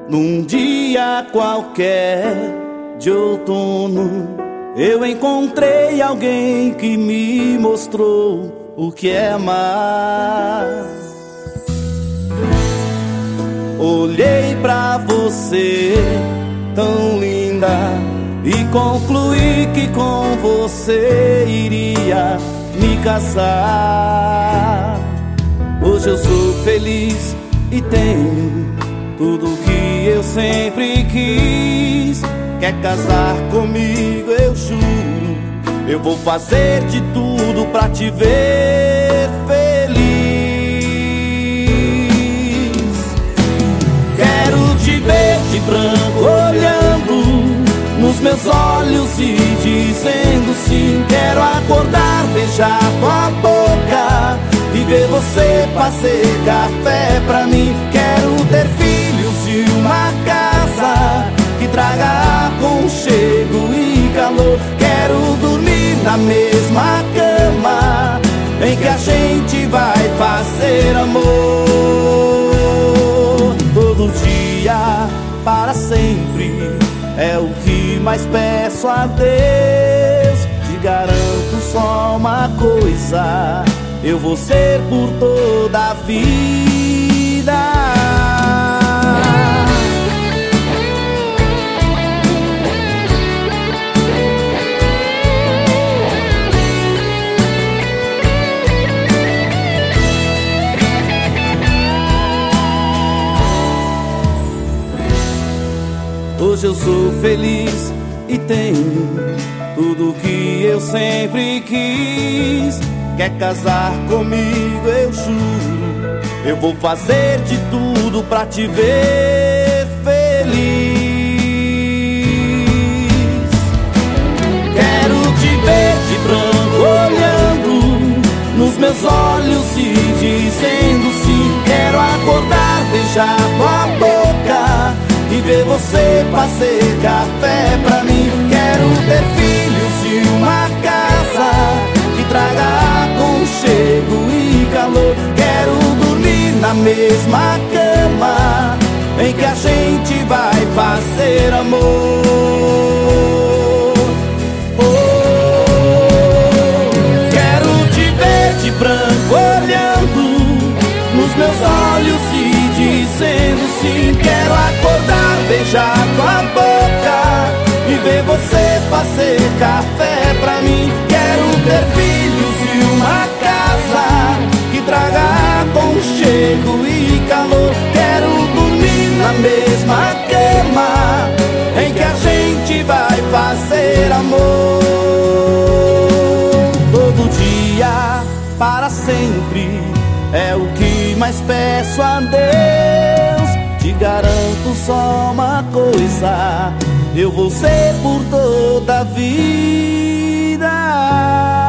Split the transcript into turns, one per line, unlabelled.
Num dia qualquer de outono, eu encontrei alguém que me mostrou o que é amar. Olhei pra você, tão linda, e concluí que com você iria me casar. Hoje eu sou feliz e tenho tudo que eu sempre quis. Quer casar comigo, eu juro, eu vou fazer de tudo pra te ver feliz. Quero te ver de branco olhando nos meus olhos e dizendo sim. Quero acordar, beijar tua boca e ver você fazer café pra mim. Quero ter filhos e uma casa que traga aconchego e calor. Quero dormir na mesma cama em que a gente vai fazer amor. Todo dia, para sempre, é o que mais peço a Deus. Te garanto só uma coisa: eu vou ser por toda a vida. Hoje eu sou feliz e tenho tudo que eu sempre quis. Quer casar comigo, eu juro, eu vou fazer de tudo pra te ver feliz. Quero te ver de branco olhando nos meus olhos e dizendo sim. Quero acordar, beijar tua boca e ver você fazer café pra mim. Quero ter filhos e uma casa que traga aconchego e calor. Quero dormir na mesma cama em que a gente vai fazer amor. Quero te ver de branco olhando nos meus olhos e dizendo sim. Quero acordar, beijar tua boca e ver você fazer café pra mim. Quero ter filhos e uma casa que traga aconchego e calor. Quero dormir na mesma cama em que a gente vai fazer amor. Todo dia, para sempre, é o que mais peço a Deus. Te garanto só uma coisa: eu vou ser por toda a vida.